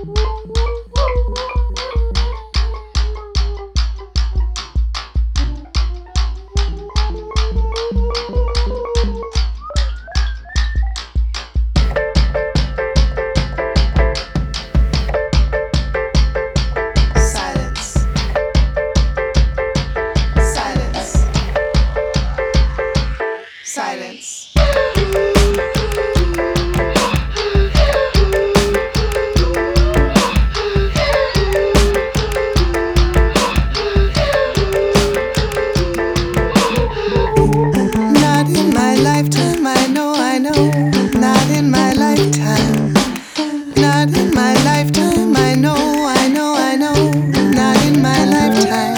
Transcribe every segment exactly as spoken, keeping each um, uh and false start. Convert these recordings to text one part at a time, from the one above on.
Silence. Not in my lifetime, I know, I know. Not in my lifetime. Not in my lifetime, I know, I know, I know. Not in my lifetime.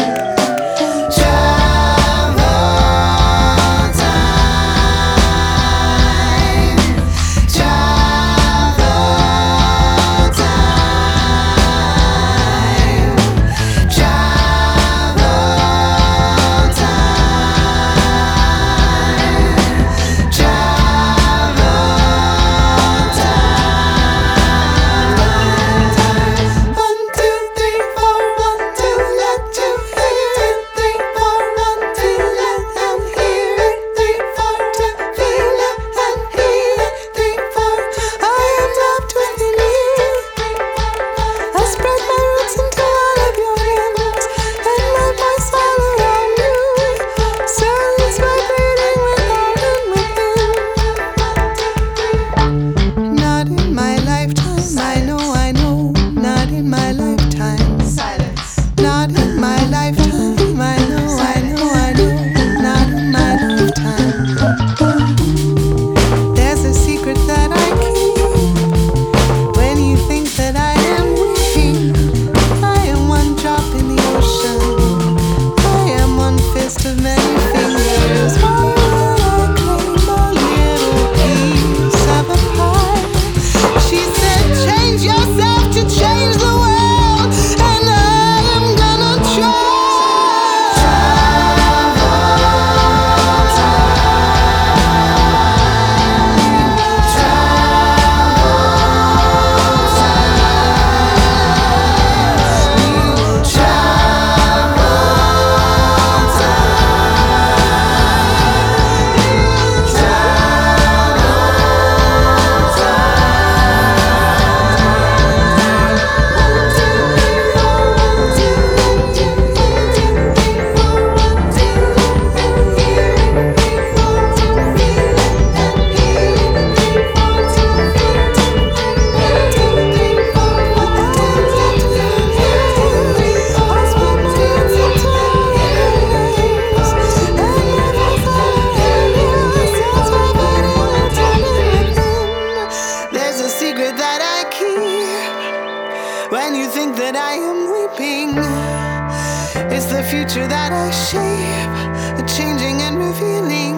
When you think that I am weeping, it's the future that I shape, changing and revealing.